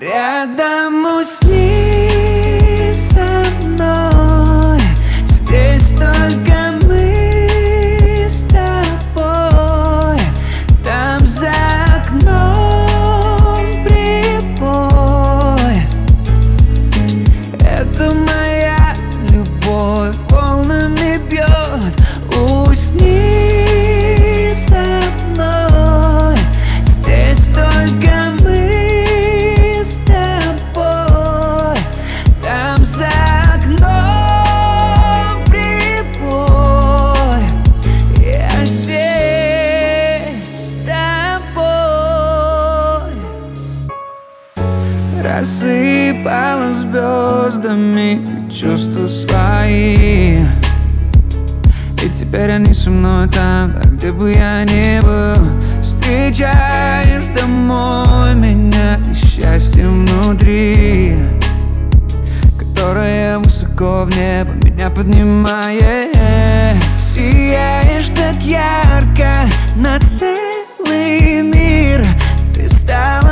Рядом усни со мной. Здесь только мы с тобой. Там за окном прибой. Это моя любовь волнами бьет. Усни со мной. Здесь только мы с тобой. Там за окном прибой. Я здесь с тобой. Рассыпала звездами чувства свои, и теперь они со мной там, где бы я ни был. Встречаешь домой меня и счастье внутри, которое высоко в небо меня поднимает. Сияешь так ярко на целый мир. Ты стала